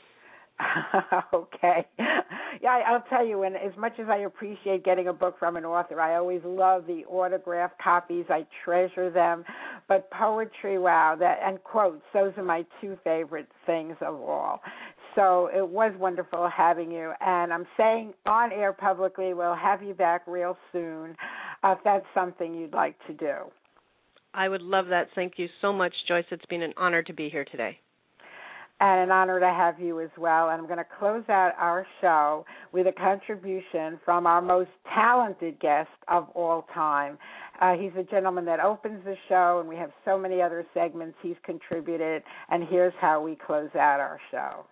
Okay. Yeah, I, I'll tell you, and as much as I appreciate getting a book from an author, I always love the autographed copies. I treasure them. But poetry, wow, that and quotes, those are my two favorite things of all. So it was wonderful having you. And I'm saying on air publicly, we'll have you back real soon uh, if that's something you'd like to do.
I would love that. Thank you so much, Joyce. It's been an honor to be here today.
And an honor to have you as well. And I'm going to close out our show with a contribution from our most talented guest of all time. Uh, he's a gentleman that opens the show, and we have so many other segments he's contributed. And here's how we close out our show.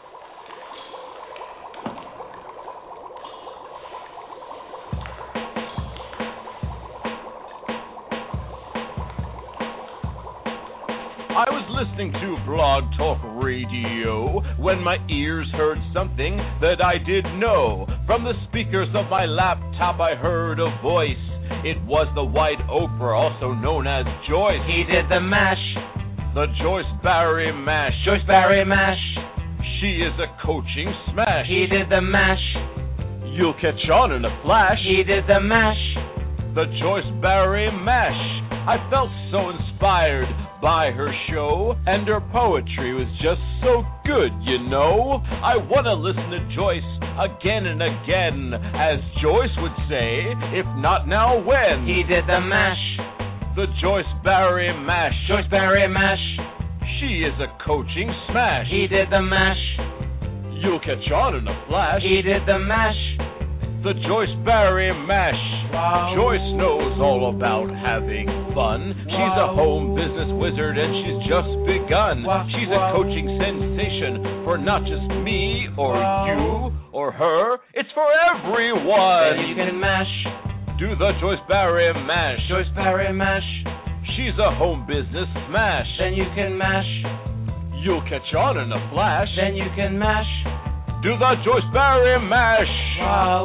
I was listening to Blog Talk Radio when my ears heard something that I didn't know. From the speakers of my laptop I heard a voice. It was the White Oprah, also known as Joyce.
He did the mash.
The Joyce Barry Mash.
Joyce Barry Mash.
She is a coaching smash.
He did the mash.
You'll catch on in a flash.
He did the mash.
The Joyce Barry Mash. I felt so inspired by her show, and her poetry was just so good, you know. I want to listen to Joyce again and again, as Joyce would say, if not now, when?
He did the mash.
The Joyce Barry Mash.
Joyce Barry Mash.
She is a coaching smash.
He did the mash.
You'll catch on in a flash.
He did the mash.
The Joyce Barry Mash.
Wow.
Joyce knows all about having fun. Wow. She's a home business wizard, and she's just begun.
Wow.
She's
wow.
a coaching sensation for not just me or wow. you or her. It's for everyone.
Then you can mash.
Do the Joyce Barry Mash.
Joyce Barry Mash.
She's a home business smash.
Then you can mash.
You'll catch on in a flash.
Then you can mash.
Do the Joyce Barry Mash.
Wow.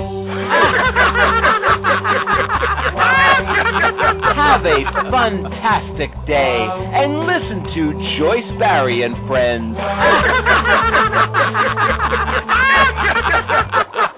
Have a fantastic day wow. and listen to Joyce Barry and Friends.